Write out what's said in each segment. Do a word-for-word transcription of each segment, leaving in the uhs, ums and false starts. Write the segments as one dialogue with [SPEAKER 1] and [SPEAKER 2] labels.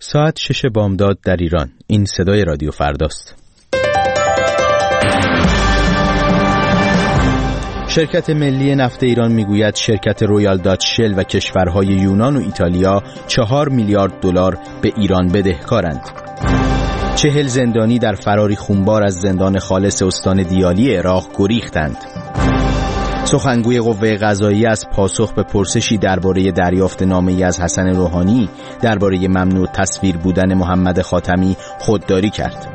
[SPEAKER 1] ساعت شش بامداد در ایران. این صدای رادیو فرداست. شرکت ملی نفت ایران میگوید شرکت رویال داچ شل و کشورهای یونان و ایتالیا چهار میلیارد دلار به ایران بدهکارند. چهل زندانی در فراری خونبار از زندان خالص استان دیالی عراق گریختند. سخنگوی قوه قضاییه از پاسخ به پرسشی درباره دریافت نامه‌ای از حسن روحانی درباره ممنوع تصویر بودن محمد خاتمی خودداری کرد.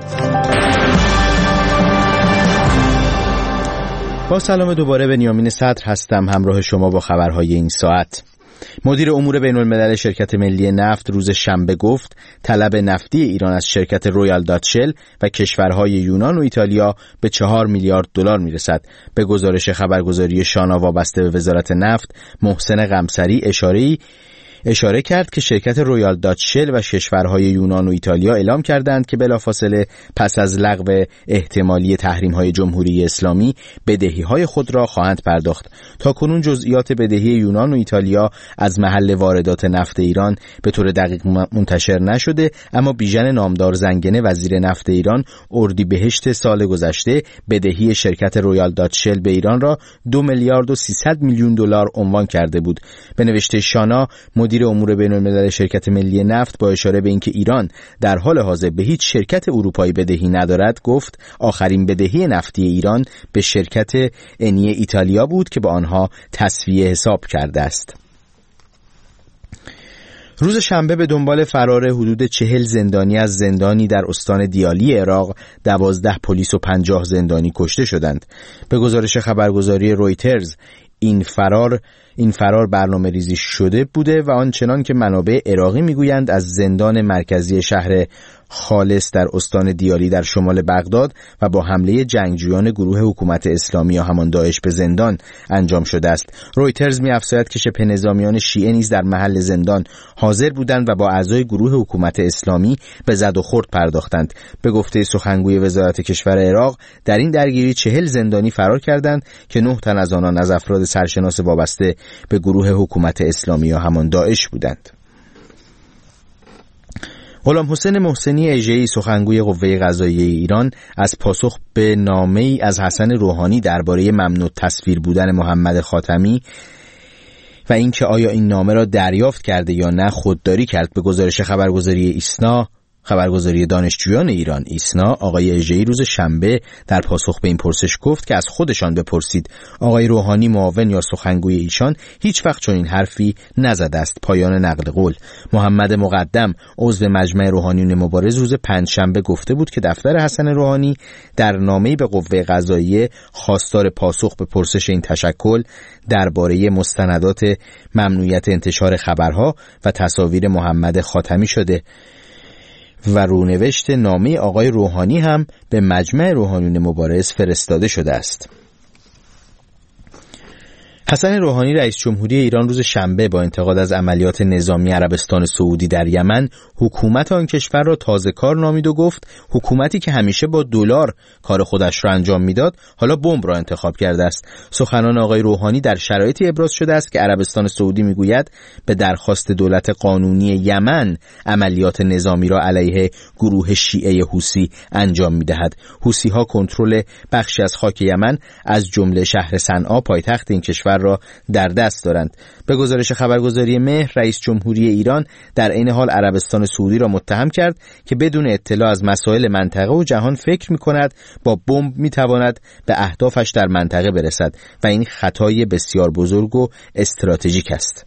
[SPEAKER 1] با سلام دوباره، بنیامین صدر هستم همراه شما با خبرهای این ساعت. مدیر امور بین الملل شرکت ملی نفت روز شنبه گفت طلب نفتی ایران از شرکت رویال داچ شل و کشورهای یونان و ایتالیا به چهار میلیارد دلار میرسد. به گزارش خبرگزاری شانا وابسته به وزارت نفت، محسن قمصری اشاره‌ای اشاره کرد که شرکت رویال داچ شل و کشورهای یونان و ایتالیا اعلام کردند که بلافاصله پس از لغو احتمالی تحریم‌های جمهوری اسلامی بدهی‌های خود را خواهند پرداخت. تاکنون جزئیات بدهی یونان و ایتالیا از محل واردات نفت ایران به طور دقیق منتشر نشده، اما بیژن نامدار زنگنه وزیر نفت ایران اردیبهشت سال گذشته بدهی شرکت رویال داچ شل به ایران را دو میلیارد و سیصد میلیون دلار عنوان کرده بود. به نوشته شانا، مدیر امور بین الملل شرکت ملی نفت با اشاره به اینکه ایران در حال حاضر به هیچ شرکت اروپایی بدهی ندارد گفت آخرین بدهی نفتی ایران به شرکت انی ایتالیا بود که با آنها تسویه حساب کرده است. روز شنبه به دنبال فرار حدود چهل زندانی از زندانی در استان دیالی عراق، دوازده پلیس و پنجاه زندانی کشته شدند. به گزارش خبرگزاری رویترز این فرار این فرار برنامه ریزی شده بوده و آنچنان که منابع عراقی میگویند از زندان مرکزی شهر خالص در استان دیالی در شمال بغداد و با حمله جنگجویان گروه حکومت اسلامی یا همان داعش به زندان انجام شده است. رویترز می‌افزاید که شبه نظامیان شیعه نیز در محل زندان حاضر بودند و با اعضای گروه حکومت اسلامی به زد و خورد پرداختند. به گفته سخنگوی وزارت کشور عراق، در این درگیری چهل زندانی فرار کردند که نه تن از آنان از افراد سرشناس وابسته به گروه حکومت اسلامی یا همان داعش بودند. غلام حسین محسنی اژه‌ای، سخنگوی قوه قضاییه ایران، از پاسخ به نامه‌ای از حسن روحانی درباره ممنوع تصویر بودن محمد خاتمی و اینکه آیا این نامه را دریافت کرده یا نه خودداری کرد. به گزارش خبرگزاری ایسنا خبرگزاری دانشجویان ایران ایسنا، آقای اژه‌ای روز شنبه در پاسخ به این پرسش گفت که از خودشان بپرسید. آقای روحانی، معاون یا سخنگوی ایشان، هیچ وقت چنین حرفی نزده است. پایان نقل قول. محمد مقدم، عضو مجمع روحانیون مبارز، روز پنجشنبه گفته بود که دفتر حسن روحانی در نامه‌ای به قوه قضاییه خواستار پاسخ به پرسش این تشکل درباره مستندات ممنوعیت انتشار خبرها و تصاویر محمد خاتمی شده و رونوشت نامه آقای روحانی هم به مجمع روحانیون مبارز فرستاده شده است. حسن روحانی، رئیس جمهوری ایران، روز شنبه با انتقاد از عملیات نظامی عربستان سعودی در یمن حکومت آن کشور را تازه‌کار نامید و گفت حکومتی که همیشه با دلار کار خودش را انجام میداد حالا بمب را انتخاب کرده است. سخنان آقای روحانی در شرایطی ابراز شده است که عربستان سعودی میگوید به درخواست دولت قانونی یمن عملیات نظامی را علیه گروه شیعه حوثی انجام میدهد. حوثی‌ها کنترل بخشی از خاک یمن از جمله شهر صنعا پایتخت این کشور را در دست دارند. به گزارش خبرگزاری مهر، رئیس جمهوری ایران در عین حال عربستان سعودی را متهم کرد که بدون اطلاع از مسائل منطقه و جهان فکر می‌کند با بمب می‌تواند به اهدافش در منطقه برسد و این خطای بسیار بزرگ و استراتژیک است.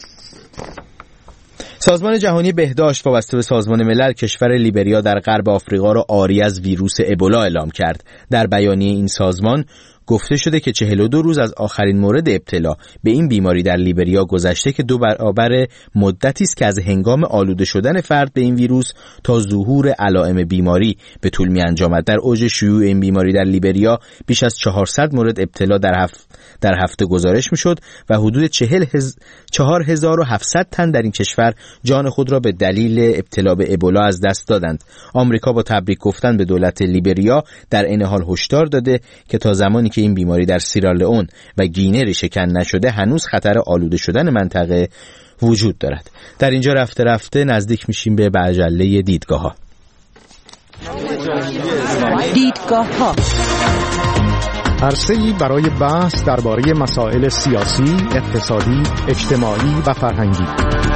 [SPEAKER 1] سازمان جهانی بهداشت وابسته به سازمان ملل کشور لیبریا در غرب آفریقا را عاری از ویروس ابولا اعلام کرد. در بیانیه این سازمان گفته شده که چهل و دو روز از آخرین مورد ابتلا به این بیماری در لیبریا گذشته که دو برابر مدتی است که از هنگام آلوده شدن فرد به این ویروس تا ظهور علائم بیماری به طول می انجامد. در اوج شیوع این بیماری در لیبریا بیش از چهارصد مورد ابتلا در هفته در هفته گزارش می شد و حدود چهار هزار و هفتصد تن در این کشور جان خود را به دلیل ابتلا به ابولا از دست دادند. آمریکا با تبریک گفتن به دولت لیبریا در این حال هشدار داده که تا زمانی که این بیماری در سیرالئون و گینه ریشه‌کن نشده هنوز خطر آلوده شدن منطقه وجود دارد. در اینجا رفته رفته نزدیک میشیم به مجله دیدگاه ها.
[SPEAKER 2] دیدگاه ها
[SPEAKER 3] عرصه‌ای برای بحث درباره مسائل سیاسی، اقتصادی، اجتماعی و فرهنگی.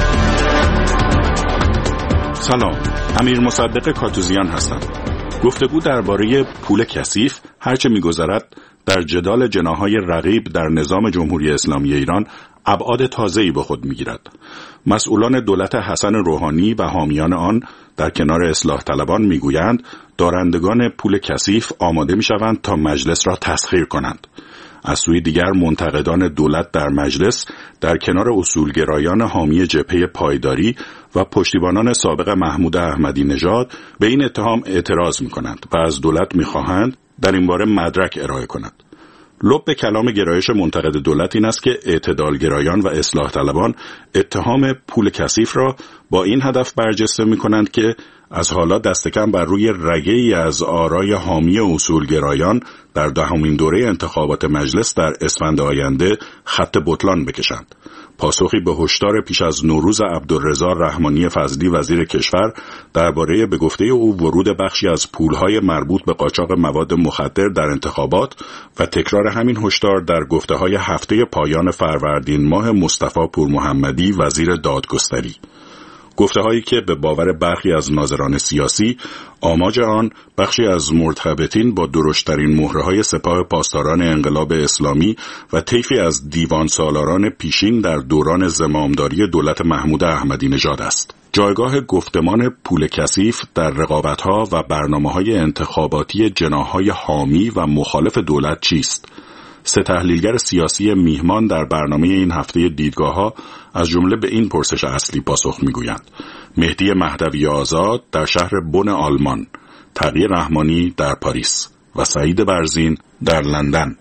[SPEAKER 4] سلام، امیر مصدق کاتوزیان هستم. گفتگو درباره پول کثیف هرچه می‌گذرد در جدال جناح‌های رقیب در نظام جمهوری اسلامی ایران ابعاد تازه‌ای به خود می‌گیرد. مسئولان دولت حسن روحانی و حامیان آن در کنار اصلاح طلبان می‌گویند دارندگان پول کثیف آماده می‌شوند تا مجلس را تسخیر کنند. از سوی دیگر منتقدان دولت در مجلس در کنار اصولگرایان حامی جبهه پایداری و پشتیبانان سابق محمود احمدی نژاد به این اتهام اعتراض می‌کنند و از دولت می‌خواهند در این باره مدرک ارائه کند. لب کلام گرایش منتقد دولت این است که اعتدالگرایان و اصلاح طلبان اتهام پول کثیف را با این هدف برجسته می‌کنند که از حالا دست کم بر روی رگه‌ای از آرای حامی اصولگرایان در دهمین دوره انتخابات مجلس در اسفند آینده خط بطلان بکشند. پاسخی به هشدار پیش از نوروز عبدالرضا رحمانی فضلی وزیر کشور درباره به گفته او ورود بخشی از پولهای مربوط به قاچاق مواد مخدر در انتخابات و تکرار همین هشدار در گفته‌های هفته پایان فروردین ماه مصطفی پورمحمدی وزیر دادگستری. گفته‌هایی که به باور برخی از ناظران سیاسی آماج آن بخشی از مرتبطین با درشترین مهره‌های سپاه پاسداران انقلاب اسلامی و طیفی از دیوان سالاران پیشین در دوران زمامداری دولت محمود احمدی نژاد است. جایگاه گفتمان پول کثیف در رقابت‌ها و برنامه‌های انتخاباتی جناح‌های حامی و مخالف دولت چیست؟ سه تحلیلگر سیاسی میهمان در برنامه این هفته دیدگاه‌ها از جمله به این پرسش اصلی پاسخ می‌گویند. مهدی مهدوی آزاد در شهر بن آلمان، تقی رحمانی در پاریس و سعید برزین در لندن.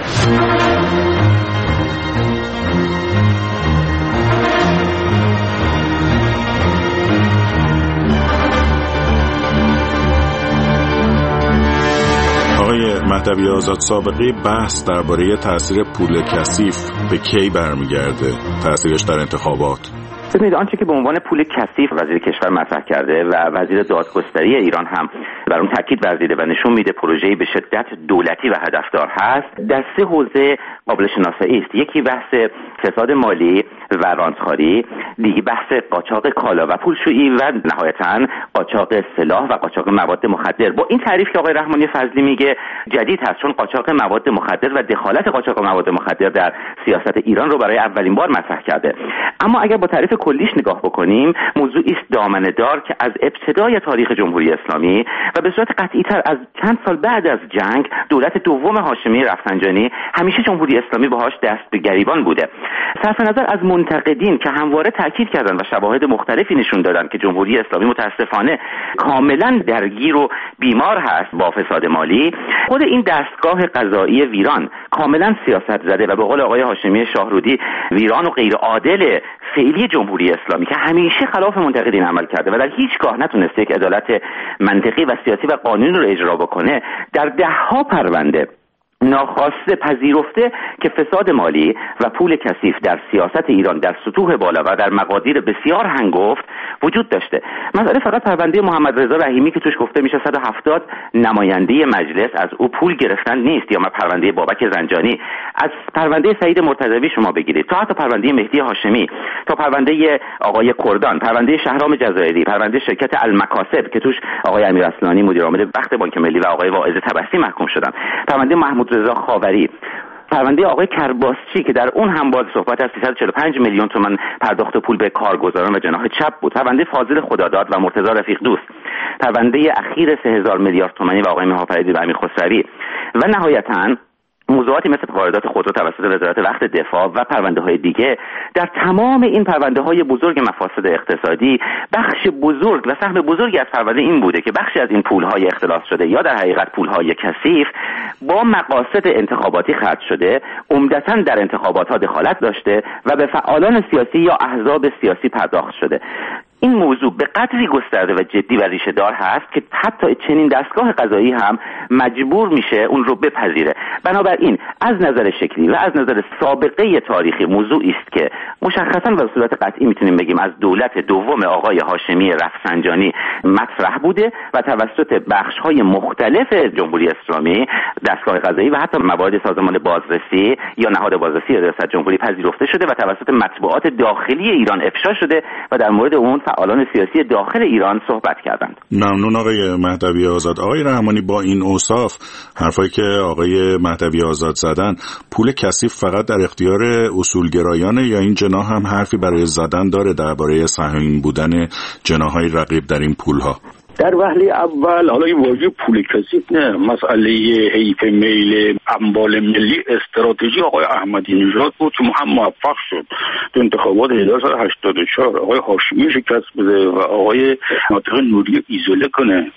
[SPEAKER 4] آقای مهدوی آزاد، سابقه بحث درباره تأثیر پول کثیف به کی برمیگرده؟ تأثیرش در انتخابات؟
[SPEAKER 5] ببینید، آنچه که به عنوان پول کثیف وزیر کشور مطرح کرده و وزیر دادگستری ایران هم بر اون تاکید ورزیده و نشون میده پروژه‌ای به شدت دولتی و هدفدار هست، در سه حوزه قابل شناسایی است. یکی بحث فساد مالی و رانتخواری، دیگه بحث قاچاق کالا و پولشویی و نهایتاً قاچاق سلاح و قاچاق مواد مخدر. با این تعریف که آقای رحمانی فضلی میگه جدید هست، چون قاچاق مواد مخدر و دخالت قاچاق مواد مخدر در سیاست ایران رو برای اولین بار مطرح کرده. اما اگر با تعریف کلیش نگاه بکنیم، موضوعی است دامنه‌دار که از ابتدای تاریخ جمهوری اسلامی و به صورت قطعی‌تر از چند سال بعد از جنگ دولت دوم هاشمی رفسنجانی همیشه جمهوری اسلامی باهاش دست به گریبان بوده. صرف نظر از منتقدین که همواره تاکید کردن و شواهد مختلفی نشون دادن که جمهوری اسلامی متاسفانه کاملا درگیر و بیمار هست با فساد مالی، خود این دستگاه قضایی ویران کاملا سیاست زده و به قول آقای هاشمی شاهرودی ویران و غیر عادل فعلی جمهوری اسلامی که همیشه خلاف منتقدین عمل کرده و در هیچگاه نتونسته یک عدالت منطقی و سیاسی و قانونی رو اجرا بکنه، در ده‌ها پرونده ناخواسته پذیرفته که فساد مالی و پول کثیف در سیاست ایران در سطوح بالا و در مقادیر بسیار هنگفت وجود داشته. مسئله فقط پرونده محمد رضا رحیمی که توش گفته میشه صد و هفتاد نماینده مجلس از او پول گرفتن نیست، یا پرونده بابک زنجانی، از پرونده سعید مرتضوی شما بگیرید تا حتی پرونده مهدی هاشمی، تا پرونده آقای کردان، پرونده شهرام جزایری، پرونده شرکت المکاسب که توش آقای امیر اصلانی مدیر عامل وقت بانک ملی و آقای واعظ تبسی محکوم شدن، پرونده محمود رضا خاوری، پرونده آقای کرباسچی که در اون هم باز صحبت از سیصد و چهل و پنج میلیون تومان پرداخت پول به کارگزاران و جناح چپ بود، پرونده فاضل خداداد و مرتضی رفیق دوست، پرونده اخیر سه هزار میلیارد تومانی و آقای مهاپریدی و امیر خسروی و نهایتاً موضوعاتی مثل واردات خودرو توسط وزارت وقت دفاع و پرونده های دیگه. در تمام این پرونده های بزرگ مفاسد اقتصادی بخش بزرگ و سهم بزرگی از پرونده این بوده که بخشی از این پول های اختلاس شده یا در حقیقت پول های کثیف با مقاصد انتخاباتی خرج شده، عمدتاً در انتخابات ها دخالت داشته و به فعالان سیاسی یا احزاب سیاسی پرداخت شده. این موضوع به قدری گسترده و جدی و ریشه دار هست که حتی چنین دستگاه قضایی هم مجبور میشه اون رو بپذیره. بنابراین از نظر شکلی و از نظر سابقه تاریخی موضوعی است که مشخصا و به صورت قطعی میتونیم بگیم از دولت دوم آقای هاشمی رفسنجانی مطرح بوده و توسط بخش‌های مختلف جمهوری اسلامی دستگاه قضایی و حتی موارد سازمان بازرسی یا نهاد بازرسی ریاست جمهوری پذیرفته شده و توسط مطبوعات داخلی ایران افشا شده و در مورد اون فعالان سیاسی داخل ایران صحبت کردند.
[SPEAKER 4] ممنون آقای مهدوی آزاد. آقای رحمانی، با این اوصاف حرفایی که آقای مهدوی آزاد زدن، پول کثیف فقط در اختیار اصولگرایانه یا این جناح هم حرفی برای زدن داره درباره سهیم بودن جناح‌های رقیب در این پول‌ها؟
[SPEAKER 6] در وهله اول حالا این واژه پول کثیف نه، مسئله حیف میل اموال ملی استراتژی آقای احمدی نژاد بود که هم موفق شد. تو انتخابات هزار و سیصد و هشتاد و چهار آقای هاشمی شکست بده و آقای ناطق نوری ایزوله کنه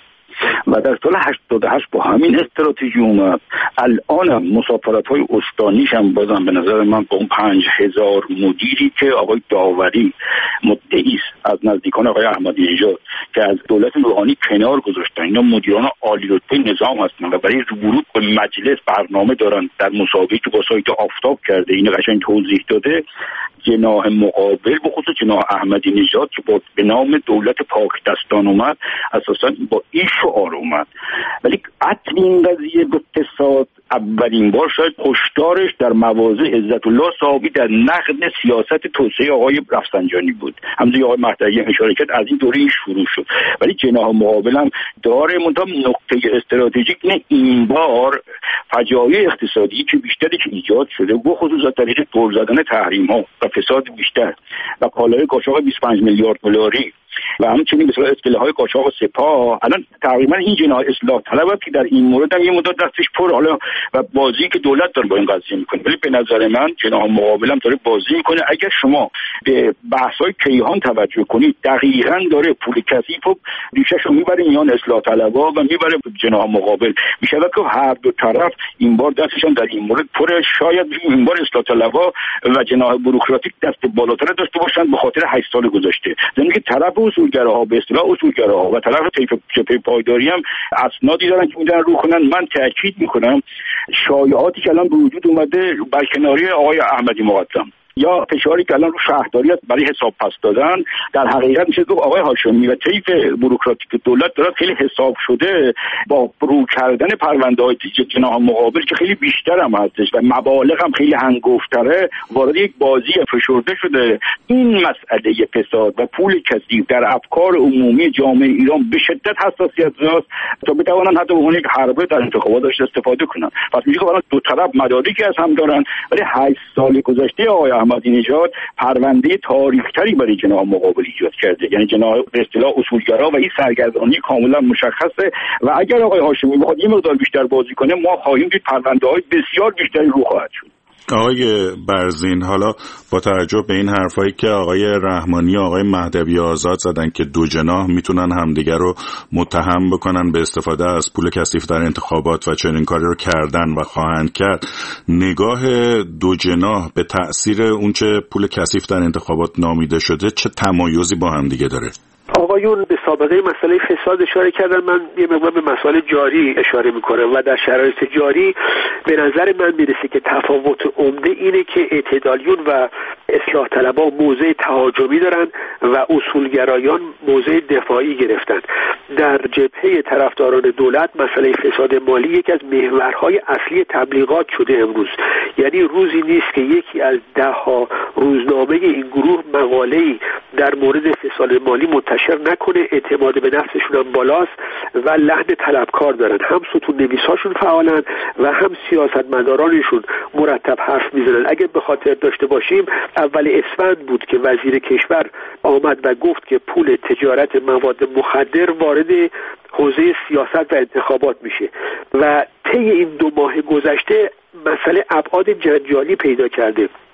[SPEAKER 6] و در سال هشتاد و هشت با همین استراتژی اومد. الان مسافرت‌های استانیش هم بازم به نظر من با اون پنج هزار مدیری که آقای داوری مدعی است از نزدیکان آقای احمدی نژاد که از دولت روحانی کنار گذاشتن، اینا مدیران عالی رتبه نظام هستن و برای ورود به مجلس برنامه دارن. در مسابقه که با سایت آفتاب کرده این قشنگ توضیح داده، جناح مقابل به خصوص جناح احمدی نژاد که با به نام دولت پاک دستان اومد اساسا با این شعار اومد. ولی قتل این قضیه به اقتصاد اولین بار شاید هشدارش در مواضع عزت الله صاحبی در نقد سیاست توسعه آقای رفسنجانی بود. همونجوری آقای مهدوی اشاره کرد از این دوره این شروع شد. ولی جناح مقابل هم داره منتها نقطه استراتژیک نه این بار فجایع اقتصادی که بیشتری که ایجاد شده و خصوصا از طریق دور زدن تحریم ها و فساد بیشتر و کالای قاچاق بیست و پنج میلیارد دلاری و همچنین به صورت اصطلاح‌های قاچاق سپاه، الان تقریبا این جناح اصلاح طلب که در این مورد هم یه مدت دستش پر حالا و بازی که دولت داره با این قضیه میکنه. ولی به نظر من جناح مقابل هم داره بازی میکنه. اگر شما به بحث‌های کیهان توجه کنید دقیقاً داره پول کثیف و ریشه‌ش رو میبره میان اصلاح طلب‌ها و میبره جناح مقابل. میشه که هر دو طرف این بار دستشون در این مورد پر. شاید این بار اصلاح طلب‌ها و جناح بوروکراتیک دست بالاتر داشته باشن به خاطر هشت سال گذشته. زمین که طرف اصولگراها به اصطلاح اصولگراها و طرف جبهه پایداری هم اسنادی دارن که میدن رو کنن. من تاکید میکنم شایعاتی که الان به وجود اومده برکناری آقای احمدی مقدم یا فشاری که الان رو شهرداری است برای حساب پس دادن، در حقیقت میشه گفت آقای هاشمی و طیف بوروکراتیک دولت داره خیلی حساب شده با رو کردن پرونده‌های جناح مقابل که خیلی بیشتر هم هستش و مبالغ هم خیلی هنگفتره وارد یک بازی فشرده شده. این مسئله فساد و پول کثیف در افکار عمومی جامعه ایران به شدت حساسیت داره تا بتوانن حتی به عنوان یک حربه در انتخاباتش استفاده کنن. پس میشه گفت دو طرف مدارکی از هم دارن. ولی هشت سال گذشته آقای احمدی نژاد پرونده تاریخ‌تری برای جناح مقابل ایجاد کرده، یعنی جناح به اصطلاح اصولگرا و این سرگردانی کاملا مشخصه و اگر آقای هاشمی بخواد یه مقدار بیشتر بازی کنه ما خواهیم دید پرونده‌های بسیار بیشتری رو خواهد شد.
[SPEAKER 4] آقای برزین، حالا با توجه به این حرفایی که آقای رحمانی و آقای مهدوی آزاد زدن که دو جناح میتونن همدیگر رو متهم بکنن به استفاده از پول کثیف در انتخابات و چنین کاری رو کردن و خواهند کرد، نگاه دو جناح به تأثیر اونچه پول کثیف در انتخابات نامیده شده چه تمایزی با همدیگه داره؟
[SPEAKER 7] آقایون به سابقه مسئله فساد اشاره کردن، من یه مقدار به مسائل جاری اشاره میکنم و در شرایط جاری به نظر من میرسه که تفاوت عمده اینه که اعتدالیون و اصلاح طلبها موضع تهاجمی دارن و اصولگرایان موضع دفاعی گرفتن. در جبهه طرفداران دولت مسئله فساد مالی یکی از محورهای اصلی تبلیغات شده امروز. یعنی روزی نیست که یکی از ده ها روزنامه این گروه مقاله‌ای در مورد فساد مالی منتشر نکنه. اعتماد به نفسشون هم بالاست و لحن طلبکار دارن. هم ستون نویساشون فعالن و هم سیاستمدارانشون مرتب حرف میزنن. اگر به خاطر داشته باشیم اول اسفند بود که وزیر کشور آمد و گفت که پول تجارت مواد مخدر وارد حوزه سیاست و انتخابات میشه و طی این دو ماه گذشته مسئله ابعاد جنجالی پیدا کرده.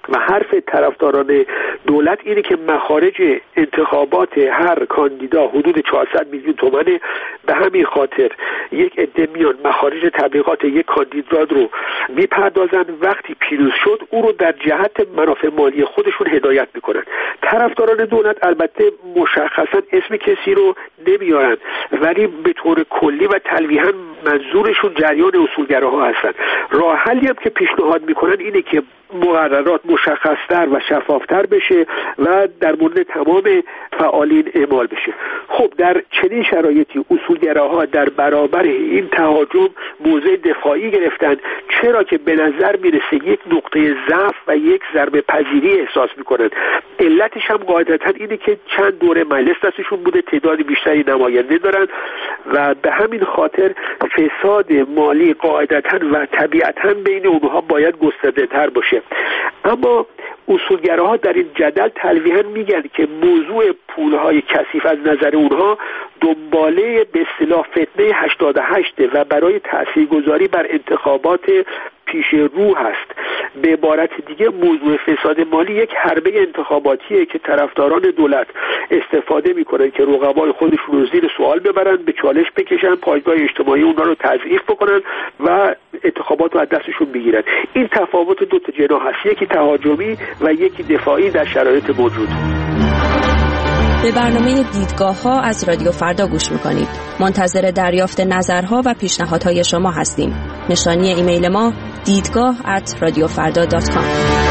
[SPEAKER 7] و حرف طرفداران دولت اینه که مخارج انتخابات هر کاندیدا حدود چهارصد میلیون تومانه. به همین خاطر یک عده میان مخارج تبلیغات یک کاندیدا رو میپردازن، وقتی پیروز شد او رو در جهت منافع مالی خودشون هدایت میکنن. طرفداران دولت البته مشخصا اسم کسی رو نمیارن، ولی به طور کلی و تلویحا منظورشون جریان اصولگراها هستن. راه حلی هم که پیشنهاد میکنن اینه که مقررات مشخصتر و شفافتر بشه و در مورد تمام فعالین اعمال بشه. خب در چنین شرایطی اصولگراها در برابر این تهاجم موضع دفاعی گرفتن، چرا که به نظر میرسه یک نقطه ضعف و یک ضربه پذیری احساس میکنن. علتش هم قاعدتا اینه که چند دوره مجلس دستشون بوده، تعداد بیشتری نماینده دارن و به همین خاطر فساد مالی قاعدتا و طبیعتا بین اونها باید گسترده تر باشه. اما اصولگراها در این جدل تلویحا میگن که موضوع پولهای کثیف از نظر اونها دنباله به اصطلاح فتنه هشتاد و هشت و برای تاثیرگذاری بر انتخابات پیش رو هست. به عبارت دیگه موضوع فساد مالی یک حربه انتخاباتیه که طرفداران دولت استفاده میکنن که رقبای خودشون رو زیر سوال ببرن، به چالش بکشن، پایگاه اجتماعی اونها رو تضعیف بکنن و انتخابات رو از دستشون بگیرن. این تفاوت دو تا جناح هست، یکی تهاجمی و یکی دفاعی در شرایط موجود.
[SPEAKER 8] به برنامه دیدگاه ها از رادیو فردا گوش میکنید. منتظر دریافت نظرها و پیشنهادهای شما هستیم. نشانی ایمیل ما دیدگاه ات رادیو فردا دات کام.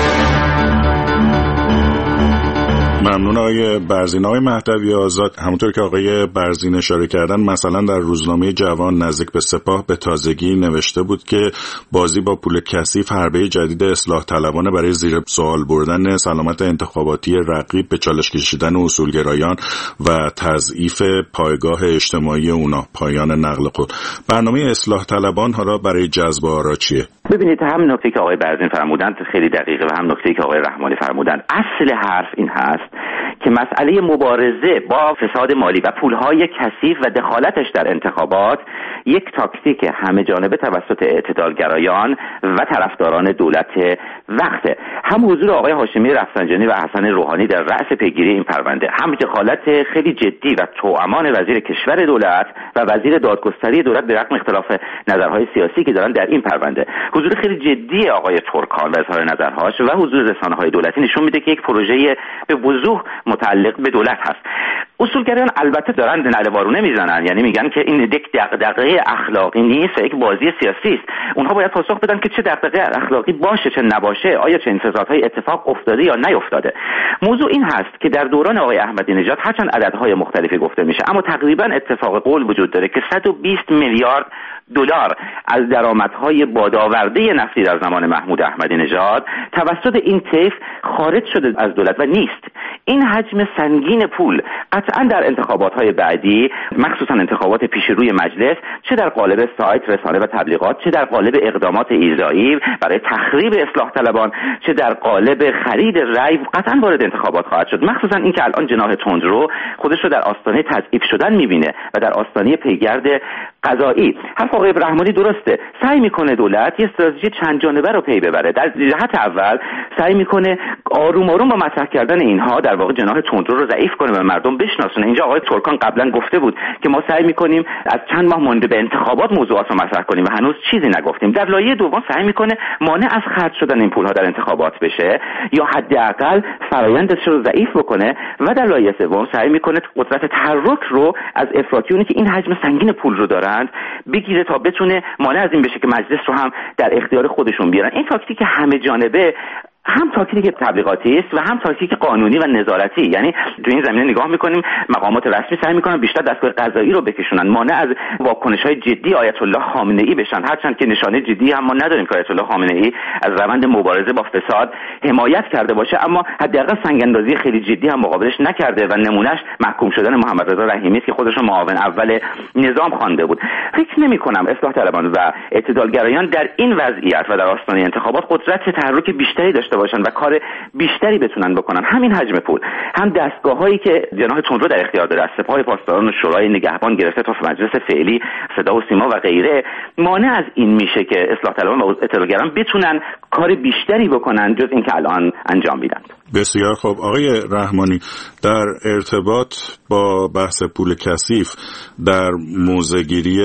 [SPEAKER 4] ممنون آقای برزین. آقای مهدوی آزاد، همونطور که آقای برزین اشاره کردن، مثلا در روزنامه جوان نزدیک به سپاه به تازگی نوشته بود که بازی با پول کثیف حربه جدید اصلاح طلبانه برای زیر سوال بردن سلامت انتخاباتی رقیب، به چالش کشیدن اصولگرایان و تضعیف پایگاه اجتماعی اونا، پایان نقل قول. برنامه اصلاح طلبان حالا برای جذب آرا چیه؟
[SPEAKER 5] ببینید، هم نکته که آقای برزین فرمودند خیلی دقیقه و هم نکته که آقای رحمانی فرمودند. اصل حرف این هست که مسئله مبارزه با فساد مالی و پولهای کثیف و دخالتش در انتخابات یک تاکتیک همه جانبه توسط اعتدالگرایان و طرفداران دولت وقته. هم حضور آقای هاشمی رفسنجانی و حسن روحانی در رأس پیگیری این پرونده، هم دخالت خیلی جدی و توامان وزیر کشور دولت و وزیر دادگستری دولت به رغم اختلاف نظرهای سیاسی که دارن در این پرونده، حضور خیلی جدی آقای ترکان و اظهار نظرهاش و حضور رسانه‌های دولتی نشون میده که یک پروژه به وضوح متعلق به دولت هست. اصولگرایان البته دارن نله‌وارونه میزنن، یعنی میگن که این یک دغدغه اخلاقی نیست و یک بازی سیاسی است. اونها باید پاسخ بدن که چه دغدغه اخلاقی باشه چه نباشه، آیا چه انتظارهایی اتفاق افتاده یا نیفتاده. موضوع این هست که در دوران آقای احمدی نژاد هرچند عددهای مختلفی گفته میشه، اما تقریبا اتفاق قول وجود داره که صد و بیست میلیارد دلار از درآمدهای بادآورده نفتی در زمان محمود احمدی نژاد توسط این طیف خارج شده از دولت و نیست. این حجم سنگین پول قطعا در انتخابات‌های بعدی، مخصوصا انتخابات پیش روی مجلس، چه در قالب سایت، رسانه و تبلیغات، چه در قالب اقدامات ایذایی برای تخریب اصلاح طلبان، چه در قالب خرید رأی، قطعا وارد انتخابات خواهد شد. مخصوصا اینکه الان جناح تندرو خودش رو در آستانه تضعیف شدن می‌بینه و در آستانه پیگرد قضایی. حرف آقای رحمانی درسته، سعی میکنه دولت یه استراتژی چند جانبه رو پی ببره. در جهت اول سعی میکنه آروم آروم با مطرح کردن اینها در واقع جناح تندرو رو ضعیف کنه و مردم بشناسونه. اینجا آقای ترکان قبلا گفته بود که ما سعی میکنیم از چند ماه مونده به انتخابات موضوعات رو مطرح کنیم و هنوز چیزی نگفتیم. در لایه دوم سعی میکنه مانع از خرج شدن این پولها در انتخابات بشه یا حداقل فرآیندش رو ضعیف بکنه و در لایه سوم سعی میکنه قدرت تحرک رو از افراطیونی که این حجم سنگین پول رو دارند بگیره تا بتونه مانع از این بشه که مجلس رو هم در اختیار خودشون بیارن. این تاکتیک همه جانبه هم تاکتیک تبلیغاتی است و هم تاکتیک قانونی و نظارتی. یعنی تو این زمینه نگاه میکنیم مقامات رسمی سعی میکنن بیشتر دستگاه قضایی رو بکشونن، مانع از واکنش‌های جدی آیت الله خامنه‌ای بشن، هرچند که نشانه جدی هم ما نداریم که آیت الله خامنه‌ای از روند مبارزه با فساد حمایت کرده باشه، اما حداقل سنگ‌اندازی خیلی جدی هم مقابلش نکرده و نمونهش محکوم شدن محمد رضا رحیمی است که خودش رو معاون اول نظام خوانده بود. فکر نمی‌کنم اصلاح طلبان و اعتدالگرایان در این وضعیت و در آستانه انتخابات قدرت تحرک بیشتری داشته داشته باشن و کار بیشتری بتونن بکنن، همین حجم پول، هم دستگاه‌هایی که جناح تندرو در اختیار داره، از سپاه پاسداران و شورای نگهبان گرفته تا مجلس فعلی صدا و سیما و غیره، مانع از این میشه که اصلاح طلبان و اطلاعگران بتونن کار بیشتری بکنن جز اینکه الان انجام میدن.
[SPEAKER 4] بسیار خوب. آقای رحمانی، در ارتباط با بحث پول کثیف در موضع‌گیری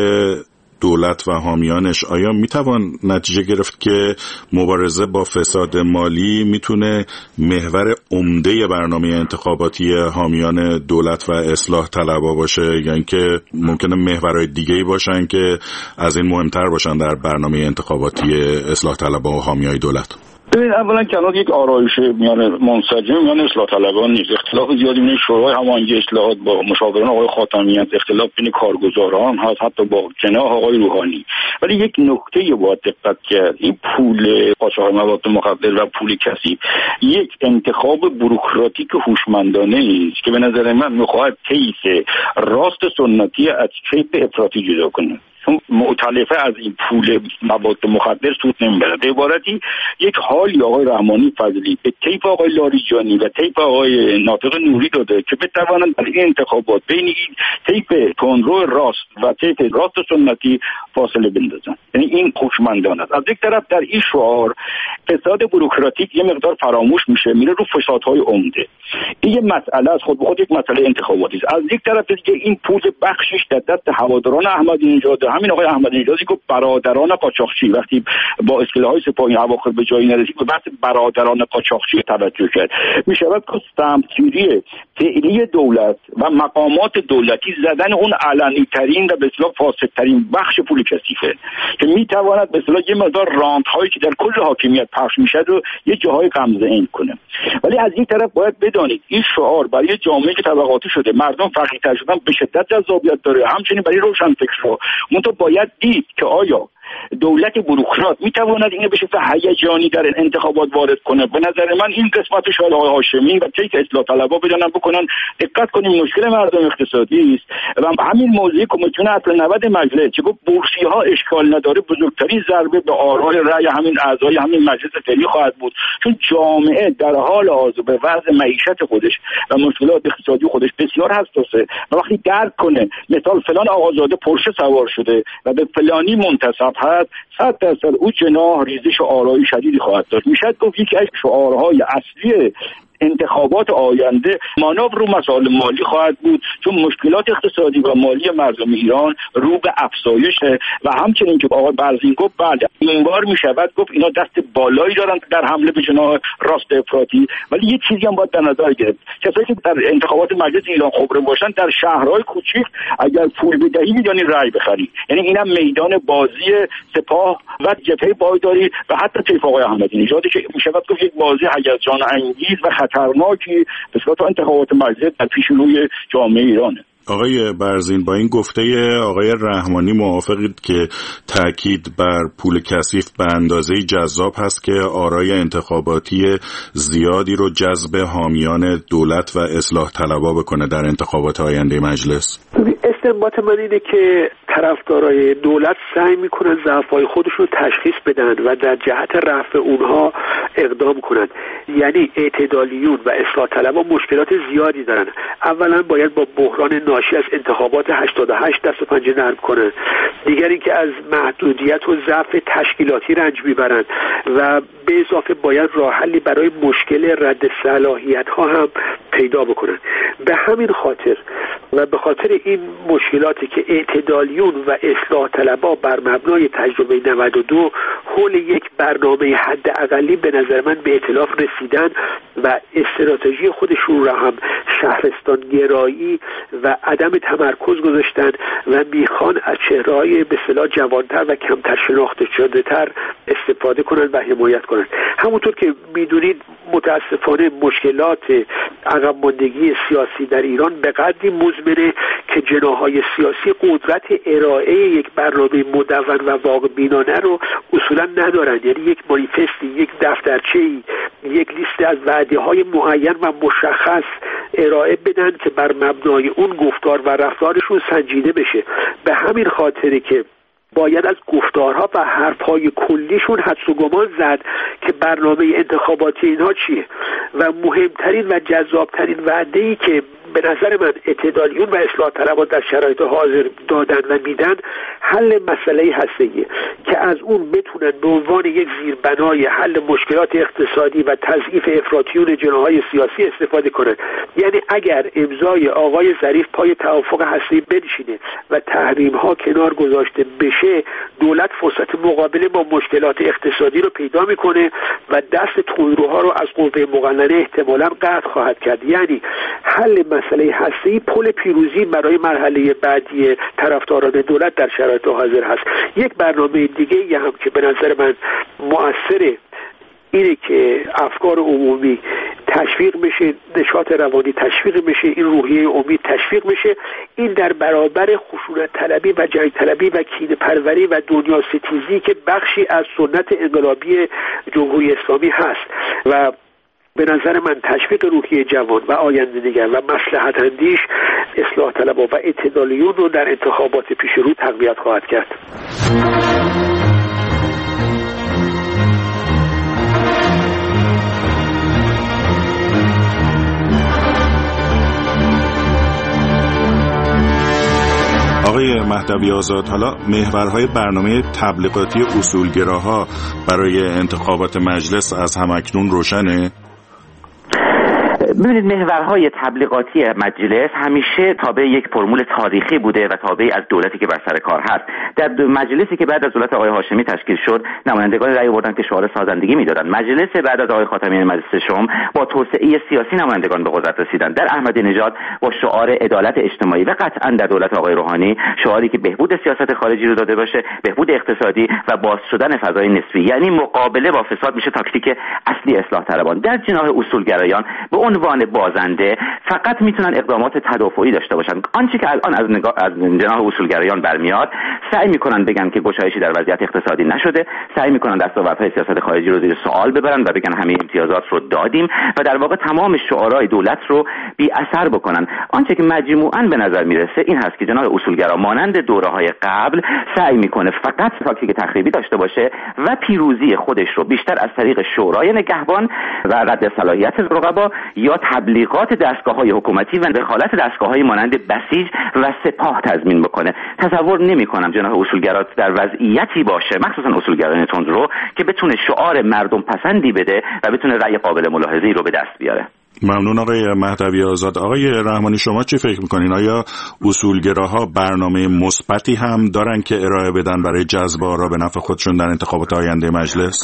[SPEAKER 4] دولت و حامیانش، آیا میتوان نتیجه گرفت که مبارزه با فساد مالی میتونه محور عمده برنامه انتخاباتی حامیان دولت و اصلاح طلبها باشه، یا اینکه ممکنه محورهای دیگه‌ای باشن که از این مهمتر باشن در برنامه انتخاباتی اصلاح طلبها و حامیای دولت؟
[SPEAKER 6] ببین، اولا کنار یک آرایش میان منسجم میان اصلاح طلبان نیست. اختلاف زیادی بین شورای هماهنگی اصلاحات با مشاوران آقای خاتمیان، اختلاف بین کارگزاران هست، حتی با جناح آقای روحانی. ولی یک نکته باید دقت کرد، این پول قاچاق مواد مخدر و پول کثیف یک انتخاب بوروکراتیک هوشمندانه است که به نظر من میخواهد طیف راست سنتی از طیف افراطی جدا کنه. مؤتلفه از این پول مواد مخدر سود نمیبره. به عبارتی یک حالی آقای رحمانی فضلی به طیف آقای لاریجانی و طیف آقای ناطق نوری داده که بتوانند در این انتخابات بین این طیف تندرو راست و طیف راست سنتی فاصله بندازن. یعنی این هوشمندانه است. از یک طرف در این شعار فساد بوروکراتیک یه مقدار فراموش میشه، میره رو فسادهای عمده. این یه مسئله از خود به خود یک مسئله انتخاباتی است. از یک طرف دیگه این پول بخشش در دست هواداران احمدی نژاد، همین آقای احمدی نژادی که برادران قاچاقچی وقتی با اصطلاحات سپاهی اواخر به جایی نرسید به بحث برادران قاچاقچی توجه کرد. میشود که سمتگیری فعلی دولت و مقامات دولتی زدن اون علنی ترین و به اصطلاح فاسد ترین بخش پول کثیفه که میتواند به اصطلاح یه مقدار رانت هایی که در کل حاکمیت پخش میشه رو یه جاهای غمزه این کنه. ولی از این طرف باید بدانید این شعار برای جامعه که طبقاتی شده، مردم فقیرتر شدن، به شدت جذابیت داره، همچنین برای روشنفکرها. منتها باید دید که آیا دولت بوروکرات میتواند اینو به شکل هیجانی در انتخابات وارد کنه. به نظر من این قسمت شاید آقای هاشمی و طیف اصلاح طلبها بدانن بکنن دقت کنیم مشکل مردم اقتصادی است و همین موضوع کمیسیون اصل نود مجلس که گفت بورسی ها اشکال نداره بزرگترین ضربه به آرای رأی همین اعضای همین مجلس فعلی خواهد بود، چون جامعه در حال حاضر به وضع معیشت خودش و مشکلات اقتصادی خودش بسیار حساسه و وقتی درک کنه مثال فلان آقازاده پرشه سوار شده و به فلانی منتسب هست، صد درصد او جناح ریزش آرایی شدیدی خواهد داشت. میشد گفت یکی از شعارهای اصلی انتخابات آینده مانور رو مسائل مالی خواهد بود، چون مشکلات اقتصادی و مالی مردم ایران رو به افزایشه و همچنین که آقای برزین گفت بله این بار میشود گفت اینا دست بالایی دارن در حمله به جناح راست افراطی. ولی یه چیزی هم باید در نظر گرفت، کسایی که در انتخابات مجلس ایران خبره باشن در شهرهای کوچیک اگر پول بدهی میدونی رأی بخری، یعنی اینم میدان بازی سپاه و جبهه پایداری و حتی طیف آقای احمدی نژادی که میشود گفت یک بازی هیجان انگیز و خطرناکی به صورت انتخابات مجلس در پیش روی جامعه ایرانه.
[SPEAKER 4] آقای برزین، با این گفته آقای رحمانی موافقید که تاکید بر پول کثیف به اندازه جذاب هست که آرای انتخاباتی زیادی رو جذب حامیان دولت و اصلاح طلبها بکنه در انتخابات آینده مجلس؟
[SPEAKER 7] استنباط من اینه که طرفدارای دولت سعی میکنن ضعف‌های خودشون رو تشخیص بدن و در جهت رفع اونها اقدام کنن. یعنی اعتدالیون و اصلاح طلبها مشکلات زیادی دارن. اولا باید با بحران ناشی از انتخابات هشتاد و هشت دست و پنجه نرم کنن. دیگر اینکه از محدودیت و ضعف تشکیلاتی رنج میبرن و به اضافه باید راه حلی برای مشکل رد صلاحیت ها هم پیدا بکنن. به همین خاطر و به خاطر این مشکلاتی که اعتدالیون و اصلاح طلبها بر مبنای تجربه نود و دو حول یک برنامه حداقلی به نظر من به ائتلاف رسیدن و استراتژی خودشون را هم شهرستان گرایی و عدم تمرکز گذاشتن و میخوان از چهره‌های به اصطلاح جوانتر و کمتر شناخته شده تر استفاده کنند و حمایت کنند. همونطور که میدونید متاسفانه مشکلات عقب ماندگی سیاسی در ایران به قدری مزمنه که جناح‌های سیاسی قدرت ارائه یک برنامه مدون و واقع بینانه رو اصولا ندارند. یعنی یک مانیفستی، یک دفترچه‌ای، یک لیست از وعده‌های معین و مشخص ارائه بدن که بر مبنای اون گفتار و رفتارشون سنجیده بشه. به همین خاطره که باید از گفتارها و حرفهای کلیشون حدس و گمان زد که برنامه انتخاباتی اینها چیه و مهمترین و جذابترین وعده‌ای که به نظر من اعتدالیون و اصلاح طلبان در شرایط حاضر دادن و میدن حل مسئله هسته‌ایه که از اون بتونن به عنوان یک زیربنای حل مشکلات اقتصادی و تضعیف افراطیون جناح‌های سیاسی استفاده کنن. یعنی اگر امضای آقای ظریف پای توافق هسته‌ای بنشینه و تحریم‌ها کنار گذاشته بشه، دولت فرصت مقابله با مشکلات اقتصادی رو پیدا میکنه و دست تندروها رو از قوه مقننه احتمالاً قطع خواهد کرد. یعنی حل مسئله هسته‌ای پل پیروزی برای مرحله بعدی طرفداران دولت در شرایط حاضر هست. یک برنامه دیگه هم که به نظر من مؤثره اینه که افکار عمومی تشویق میشه، نشاط روانی تشویق میشه، این روحیه امید تشویق میشه. این در برابر خشونت طلبی و جنگ طلبی و کینه پروری و دنیا ستیزی که بخشی از سنت انقلابی جمهوری اسلامی هست و به نظر من تشویق روحیه جوان و آینده نگر و مصلحت اندیش اصلاح طلبان و اعتدالیون رو در انتخابات پیش رو تقویت خواهد کرد.
[SPEAKER 4] آقای مهدوی آزاد، حالا محورهای برنامه تبلیغاتی اصولگراها برای انتخابات مجلس از همکنون روشنه؟
[SPEAKER 5] ببینید، محورهای تبلیغاتی مجلس همیشه تابع یک فرمول تاریخی بوده و تابع از دولتی که بر سر کار هست. در مجلسی که بعد از دولت آقای هاشمی تشکیل شد، نمایندگان رأی آوردن که شعار سازندگی میدادن. مجلس بعد از آقای خاتمی مجلس شوم با توسعه سیاسی نمایندگان به قدرت رسیدن. در احمدی نژاد با شعار عدالت اجتماعی و قطعا در دولت آقای روحانی شعاری که بهبود سیاست خارجی رو داده باشه، بهبود اقتصادی و باز شدن فضای نسبی، یعنی مقابله با فساد میشه تاکتیک اصلی اصلاح طلبان. در جناح اصولگرایان به عنوان بازنده فقط میتونن اقدامات تدافعی داشته باشن. آنچه که الان از نگاه از جناح اصولگرایان برمیاد، سعی میکنن بگن که گشایشی در وضعیت اقتصادی نشده، سعی میکنن دستاوردهای سیاست خارجی رو زیر سوال ببرن و بگن همه امتیازات رو دادیم و در واقع تمام شعارهای دولت رو بی اثر بکنن. آنچه که مجموعاً به نظر میرسه این هست که جناح اصولگرا مانند دوره‌های قبل سعی میکنه فقط تاکتیک تخریبی داشته باشه و پیروزی خودش رو بیشتر از طریق شورای نگهبان و رد صلاحیت رقبا یا تبلیغات دستگاه‌های حکومتی و دخالت دستگاه‌های مانند بسیج و سپاه تضمین بکنه. تصور نمی‌کنم جناح اصولگرا در وضعیتی باشه، مخصوصا اصولگرایان تندرو، که بتونه شعار مردم پسندی بده و بتونه رأی قابل ملاحظه‌ای رو به دست بیاره.
[SPEAKER 4] ممنون آقای مهدوی آزاد. آقای رحمانی، شما چی فکر میکنین؟ آیا اصولگراها برنامه مثبتی هم دارن که ارائه بدن برای جذب آرا به نفع خودشون در انتخابات آینده مجلس؟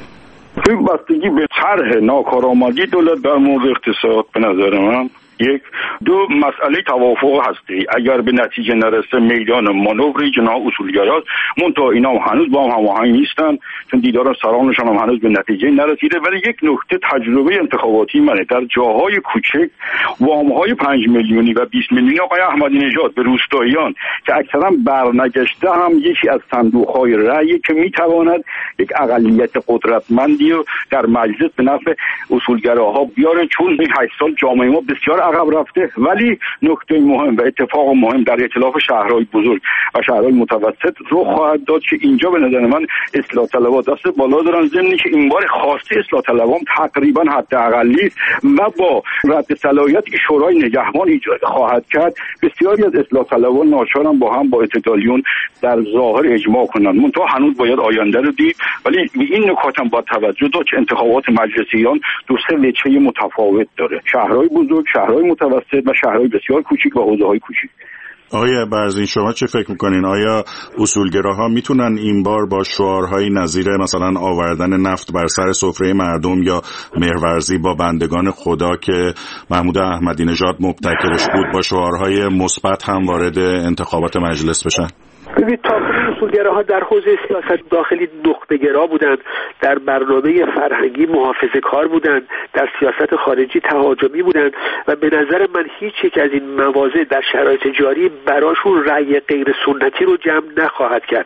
[SPEAKER 6] این بستگی به طرح ناکارآمدی دولت در مورد اقتصاد به نظر من یک دو مسئله توافق هستی. اگر به نتیجه نرسه میدان مانوری جناح اصولگراست، منتها اینا هم هنوز با هم هماهنگ نیستن چون دیدار سرانشان هم هنوز به نتیجه نرسیده. ولی یک نکته تجربه انتخاباتی منه، در جاهای کوچک وام‌های پنج میلیونی و بیست میلیونی آقای احمدی نژاد به روستاییان که اکثرا برنگشته هم یکی از صندوق‌های رأی که میتواند یک اقلیت قدرتمندی رو در مجلس به نفع اصولگراها بیاره، چون این هشت سال جامعه ما بسیار عقب رفته. ولی نکته مهم و اتفاق مهم در ائتلاف شهرهای بزرگ و شهرهای متوسط رخ خواهد داد که اینجا به نظر من اصلاح طلبان دست بالا دارن، ضمن که این بار خواسته اصلاح طلبان تقریبا حداقلی و با رد صلاحیتی که شورای نگهبان ایجاد خواهد کرد، بسیاری از اصلاح طلبان ناچارن با هم با اعتدالیون در ظاهر اجماع کنند. منتها هنوز باید آینده رو دید. ولی به این نکات هم با توجه داشت که انتخابات مجلس ایران دو سه وجهه متفاوت داره، شهرهای بزرگ، شهرهای متوسط و شهرهای بسیار کوچیک و حوزه‌های کوچیک.
[SPEAKER 4] آقای برزین، شما چه فکر میکنین؟ آیا اصولگراها میتونن این بار با شعارهای نظیر مثلا آوردن نفت بر سر سفره مردم یا مهرورزی با بندگان خدا که محمود احمدی نژاد مبتکرش بود، با شعارهای مثبت هم وارد انتخابات مجلس بشن؟
[SPEAKER 7] ببینید، تا اصولگراها در حوزه سیاست داخلی نخبه‌گرا بودند، در برنامه فرهنگی محافظه‌کار بودند، در سیاست خارجی تهاجمی بودند و به نظر من هیچ یک از این مواضع در شرایط جاری براشون رأی غیر سنتی رو جمع نخواهد کرد.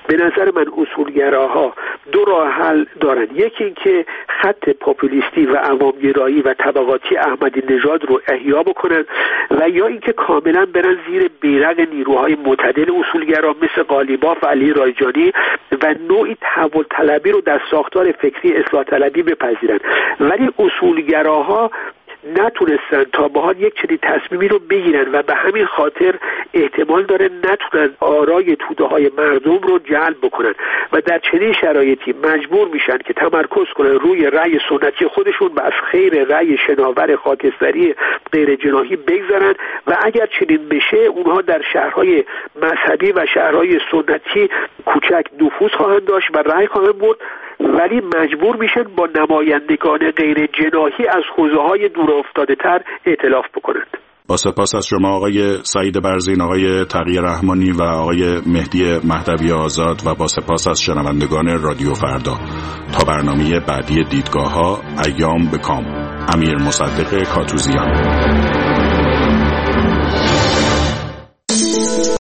[SPEAKER 7] به نظر من اصولگراها دو راه حل دارن. یکی این که خط پاپولیستی و عوامگرایی و طبقاتی احمدی نژاد رو احیا بکنن و یا اینکه کاملا برن زیر بیرق نیروهای معتدل اصولگرا مثل قالیباف و علی رایجانی و نوعی تحول طلبی رو در ساختار فکری اصلاح طلبی بپذیرن. ولی اصولگراها نتونستن تا به حال یک چنین تصمیمی رو بگیرن و به همین خاطر احتمال داره نتونن آرای توده های مردم رو جلب بکنن و در چنین شرایطی مجبور میشن که تمرکز کنن روی رأی سنتی خودشون و از خیر رأی شناور خاکستری غیر جناحی بگذرن و اگر چنین بشه اونها در شهرهای مذهبی و شهرهای سنتی کوچک نفوذ خواهند داشت و رأی خواهند برد، ولی مجبور میشن با نمایندگان غیر جناحی از حوزه‌های دور افتاده تر ائتلاف بکنند.
[SPEAKER 4] با سپاس از شما آقای سعید برزین، آقای تقی رحمانی و آقای مهدی مهدوی آزاد و با سپاس از شنوندگان رادیو فردا. تا برنامه بعدی دیدگاه‌ها، ایام به کام. امیر مصدق کاتوزیان.